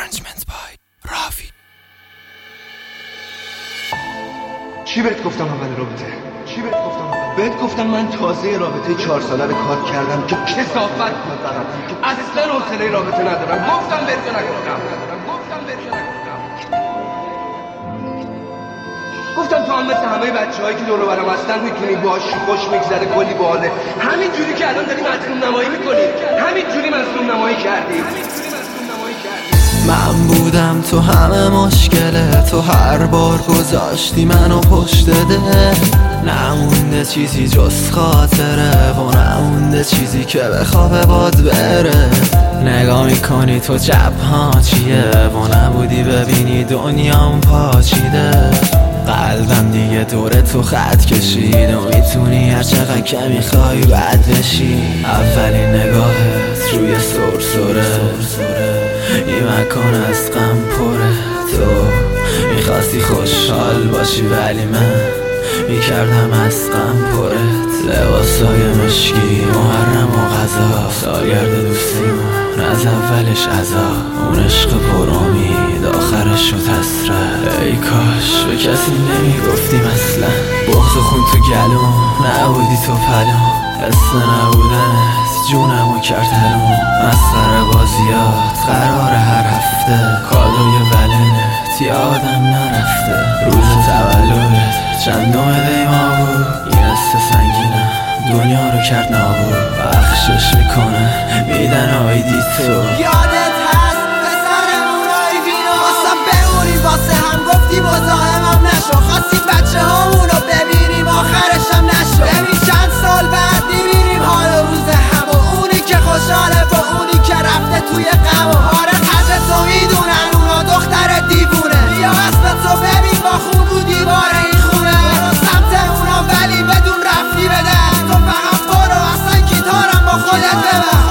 Arrangement by رافی. چی بهت گفتم اول رابطه؟ بهت گفتم من تازه رابطه 4 ساله رو کات کردم که کثافت بود برام، که اصلا حوصله رابطه ندارم. گفتم بهت نگفتم. گفتم تو هم مثل همه بچه‌هایی که دور و برم هستن میتونی باهاش خوش میگذره، کلی باحاله. همین جوری که الان داری مظلوم نمایی میکنی، همین جوری مظلوم نمایی کردی. من بودم تو همه مشکله، تو هر بار گذاشتی منو پشت ده. نمونده چیزی جز خاطره و نمونده چیزی که بخوابه باد بره. نگاه میکنی تو جبها چیه و نبودی ببینی دنیام پاچیده. قلبم دیگه دور تو خط کشید و میتونی هر چقدر که میخوای بد بشی. اولین نگاهت روی سرسره، این مکان از غم پره. تو میخواستی خوشحال باشی ولی من میکردم از غم پرت. لباسای مشکی، محرم و غذا، سالگرد دوستیمون از اولش عذاب. اون عشق پر امید آخرش شد حسرت. ای کاش به کسی نمیگفتیم اصلا. بغض و خون تو گلوم، نبودی تو پلوم. حس نبودنت جونمو کرد حروم. مسخره بازیات قرار هر هفته، کادوی ولنت یادم نرفته. روز تولدت چندم دیما بود، این حس سنگینم دنیا رو کرد نابود. بخشش میکنه میدن آیدی تو. یادت هست پسرمون آیوینو واسه بمونیم، واسه هم گفتی مزاحمم نشو. خواستی بچه هامونو ببینیم آخرش هم نشو. ببین چند سال بعد میبینیم حال و روز هم، و اونی که خوشحاله با اونی که رفته توی غم. و آره قدر تو میدونن اونا دختر دیوونه. بیا اسم تو ببین با خون رو دیوار این خونه. برو سمت اونا ولی بدون رفتی بده. تو فقط برو اصلا گیتارم با خودت ببر.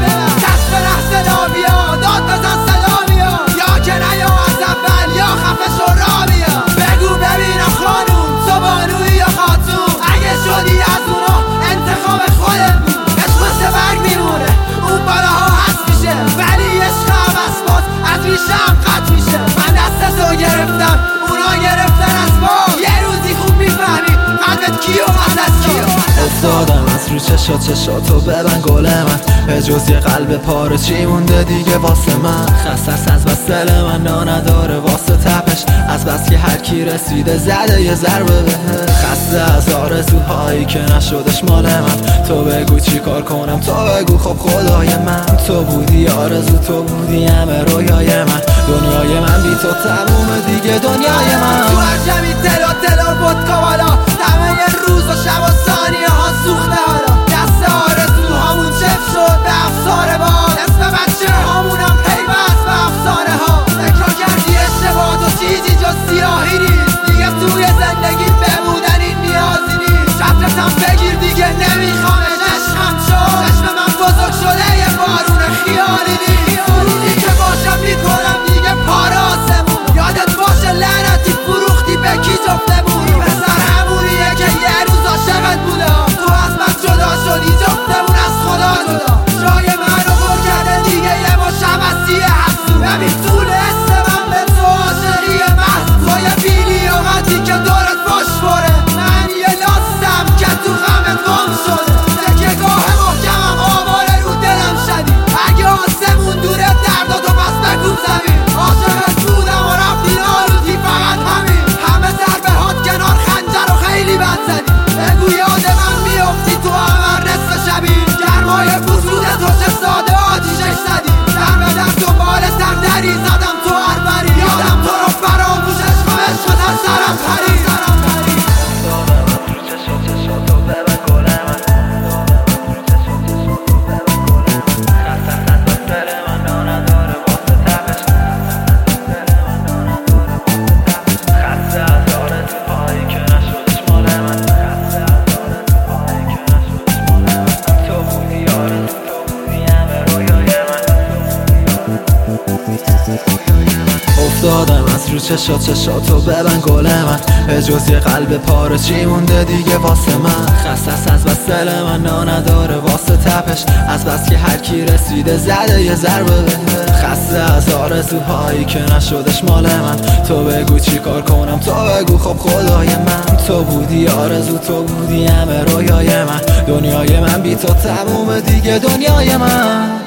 دست به لحظه نابیا داد بزن صدا بیا، یا که نیا از اول یا خفه شو را بیا. بگو ببینم خانوم تو بانوی یا خاتون، اگه شدی از اونا انتخاب خودت بود. عشق مثل برگ میمونه اون بالاها هست میشه، ولی عشق هم اسباس از ریشه هم قطع میشه. من دستتو گرفتم اونا گرفتن از ما، یه روزی خوب میفهمی قلبت کیو از کیو. افتادم از رو چشاتو ببن گل من. به جز یه قلب پاره چی مونده دیگه واسه من. خستست از بس دل من نداره واسه تپش، از بس که هر کی رسیده زده یه ضربه بهش. خسته از آرزوهایی که نشدش مال من. تو بگو چی کار کنم، تو بگو خب خدای من. تو بودی آرزو، تو بودی همه رویای من. دنیای من بی تو تمومه دیگه دنیای من. تو هر جمعی تلا ودکا بالا، دمه روز و شب و ثانیه ها سوخته حالا. دست آرزوهامون چف شد به افسار باد، اسم بچه هامونم پیوست به افسانه ها. فکر کردی اشتباه و چیزی جز سیاهی نیست، دیگه توی زندگی بمودن این نیازی نیست. چترتم بگیر دیگه نمیخوامش، عشقم شد چشم من بزرگ شده یه بارون خیالی نیست. اونی که باشم میکنم دیگه پاره آسمون. یادت باشه لعنتی فروختی به کی جفتمون. پسر همونیه که یه روز عاشقت بودم، تو از من جدا شدی جفتمون از خدا جدا. جای منو پر کرده دیگه یه مشم هستی حسون. ببین طول حس من به تو عاشقی محض، تو یه بیلیاقتی که دورت باش بره. من یه لاستم که تو غمت گم شده، تکیه گاه محکمم آواره رو دلم شدی. اگه آسمون دوره درداتو پس بکوب زمین. عاشقت بودم و رفتی نارودی فقط همین. همه ضربه هات کنار خنجر و خیلی بد زدی. بگو یاد من میافتی تو همه نصف شبی. گرمای وجود تو چه ساده آتیشش زدی. در به در دنبال سردری زدم تو هر بری. یادم تو رو فراموش عشقم عشقت از سرم پری. افتادم از رو چشاتو ببن گل من. به جز یه قلب پاره چی مونده دیگه واسه من. خستست از بس دل من نداره واسه تپش، از بس که هر کی رسیده زده یه ضربه بهش. لحظه از آرزوهایی که نشدش مال من. تو بگو چی کار کنم، تو بگو خب خدای من. تو بودی آرزو، تو بودی همه رویای من. دنیای من بی تو تموم دیگه دنیای من.